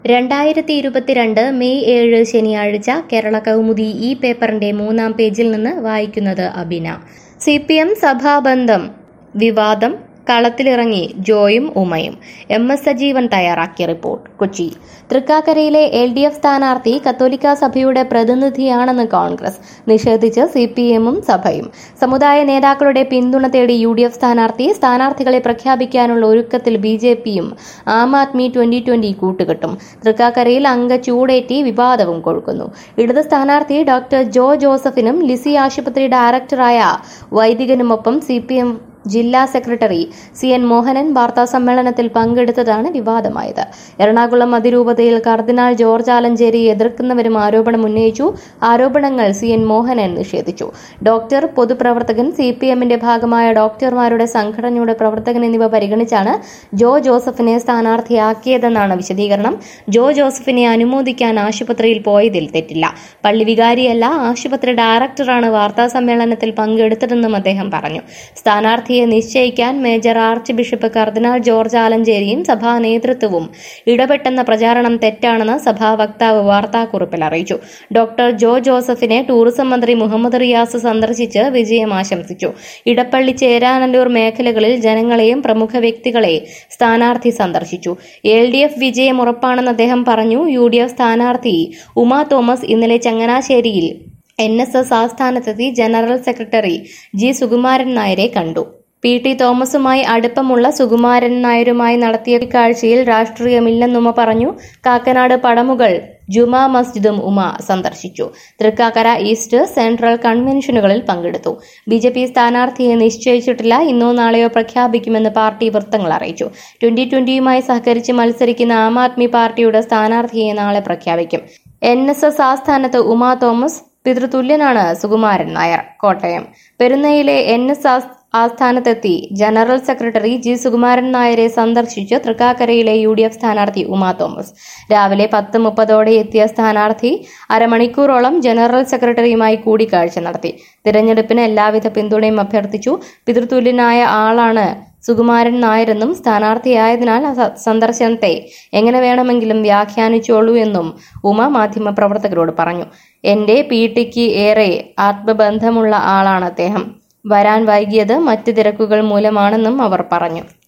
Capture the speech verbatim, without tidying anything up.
രണ്ടായിരത്തി ഇരുപത്തിരണ്ട് മെയ് ഏഴ് ശനിയാഴ്ച കേരള കൗമുദി ഈ പേപ്പറിന്റെ മൂന്നാം പേജിൽ നിന്ന് വായിക്കുന്നത് അബിന. സി പി എം സഭാബന്ധം വിവാദം, കളത്തിലിറങ്ങി ജോയും ഉമയും. എം എസ് സജീവൻ തയ്യാറാക്കിയ റിപ്പോർട്ട്. കൊച്ചി. തൃക്കാക്കരയിലെ എൽ ഡി എഫ് സ്ഥാനാർത്ഥി കത്തോലിക്ക സഭയുടെ പ്രതിനിധിയാണെന്ന് കോൺഗ്രസ് നിഷേധിച്ച് സി പി എമ്മും സഭയും. സമുദായ നേതാക്കളുടെ പിന്തുണ തേടി യു ഡി എഫ് സ്ഥാനാർത്ഥി സ്ഥാനാർത്ഥികളെ പ്രഖ്യാപിക്കാനുള്ള ഒരുക്കത്തിൽ ബി ജെ പിയും ആം ആദ്മി ട്വന്റി ട്വന്റി കൂട്ടുകെട്ടും. തൃക്കാക്കരയിൽ അംഗ ചൂടേറ്റി വിവാദവും കൊഴുക്കുന്നു. ഇടത് സ്ഥാനാർത്ഥി ഡോക്ടർ ജോ ജോസഫിനും ലിസി ആശുപത്രി ഡയറക്ടറായ വൈദികനുമൊപ്പം സി പി എം ജില്ലാ സെക്രട്ടറി സി എൻ മോഹനൻ വാർത്താസമ്മേളനത്തിൽ പങ്കെടുത്തതാണ് വിവാദമായത്. എറണാകുളം അതിരൂപതയിൽ കർദിനാൾ ജോർജ് ആലഞ്ചേരി എതിർക്കുന്നവരും ആരോപണം ഉന്നയിച്ചു. ആരോപണങ്ങൾ സി എൻ മോഹനൻ നിഷേധിച്ചു. ഡോക്ടർ, പൊതുപ്രവർത്തകൻ, സി പി എമ്മിന്റെ ഭാഗമായ ഡോക്ടർമാരുടെ സംഘടനയുടെ പ്രവർത്തകൻ എന്നിവ പരിഗണിച്ചാണ് ജോ ജോസഫിനെ സ്ഥാനാർത്ഥിയാക്കിയതെന്നാണ് വിശദീകരണം. ജോ ജോസഫിനെ അനുമോദിക്കാൻ ആശുപത്രിയിൽ പോയതിൽ തെറ്റില്ല. പള്ളി വികാരിയല്ല, ആശുപത്രി ഡയറക്ടറാണ് വാർത്താസമ്മേളനത്തിൽ പങ്കെടുത്തതെന്നും അദ്ദേഹം പറഞ്ഞു. സ്ഥാനാർത്ഥി നിശ്ചയിക്കാൻ മേജർ ആർച്ച് ബിഷപ്പ് കർദിനാൾ ജോർജ് ആലഞ്ചേരിയും സഭാ നേതൃത്വവും ഇടപെട്ടെന്ന പ്രചാരണം തെറ്റാണെന്ന് സഭാ വക്താവ് വാർത്താക്കുറിപ്പിൽ അറിയിച്ചു. ഡോക്ടർ ജോ ജോസഫിനെ ടൂറിസം മന്ത്രി മുഹമ്മദ് റിയാസ് സന്ദർശിച്ച് വിജയം ആശംസിച്ചു. ഇടപ്പള്ളി, ചേരാനല്ലൂർ മേഖലകളിൽ ജനങ്ങളെയും പ്രമുഖ വ്യക്തികളെ സ്ഥാനാർത്ഥി സന്ദർശിച്ചു. എൽ ഡി എഫ് വിജയം ഉറപ്പാണെന്ന് അദ്ദേഹം പറഞ്ഞു. യു ഡി എഫ് സ്ഥാനാർത്ഥി ഉമാ തോമസ് ഇന്നലെ ചങ്ങനാശ്ശേരിയിൽ എൻ എസ് എസ് ആസ്ഥാനത്തെത്തി ജനറൽ സെക്രട്ടറി ജി സുകുമാരൻ നായരെ കണ്ടു. പി ടി തോമസുമായി അടുപ്പമുള്ള സുകുമാരൻ നായരുമായി നടത്തിയ കാഴ്ചയിൽ രാഷ്ട്രീയമില്ലെന്ന് ഉമ പറഞ്ഞു. കാക്കനാട് പടമുകൾ ജുമാ മസ്ജിദും ഉമ സന്ദർശിച്ചു. തൃക്കാക്കര ഈസ്റ്റ്, സെൻട്രൽ കൺവെൻഷനുകളിൽ പങ്കെടുത്തു. ബി ജെ പി സ്ഥാനാർത്ഥിയെ നിശ്ചയിച്ചിട്ടില്ല. ഇന്നോ നാളെയോ പ്രഖ്യാപിക്കുമെന്ന് പാർട്ടി വൃത്തങ്ങൾ അറിയിച്ചു. ട്വന്റി ട്വന്റിയുമായി സഹകരിച്ച് മത്സരിക്കുന്ന ആം ആദ്മി പാർട്ടിയുടെ സ്ഥാനാർത്ഥിയെ നാളെ പ്രഖ്യാപിക്കും. എൻ എസ് എസ് ആസ്ഥാനത്ത് ഉമാ തോമസ്, പിതൃതുല്യനാണ് സുകുമാരൻ നായർ. കോട്ടയം. പെരുന്നയിലെ എൻ എസ് ആസ്ഥാനത്തെത്തി ജനറൽ സെക്രട്ടറി ജി സുകുമാരൻ നായരെ സന്ദർശിച്ച് തൃക്കാക്കരയിലെ യു ഡി എഫ് സ്ഥാനാർത്ഥി ഉമാ തോമസ്. രാവിലെ പത്ത് മുപ്പതോടെ എത്തിയ സ്ഥാനാർത്ഥി അരമണിക്കൂറോളം ജനറൽ സെക്രട്ടറിയുമായി കൂടിക്കാഴ്ച നടത്തി. തിരഞ്ഞെടുപ്പിന് എല്ലാവിധ പിന്തുണയും അഭ്യർത്ഥിച്ചു. പിതൃതുല്യനായ ആളാണ് സുകുമാരൻ നായരെന്നും സ്ഥാനാർത്ഥിയായതിനാൽ സന്ദർശനത്തെ എങ്ങനെ വേണമെങ്കിലും വ്യാഖ്യാനിച്ചോളൂ എന്നും ഉമ മാധ്യമപ്രവർത്തകരോട് പറഞ്ഞു. എന്റെ പി ടിക്ക് ഏറെ ആത്മബന്ധമുള്ള ആളാണ് അദ്ദേഹം. വരാൻ വൈകിയത് മറ്റ് തിരക്കുകൾ മൂലമാണെന്നും അവർ പറഞ്ഞു.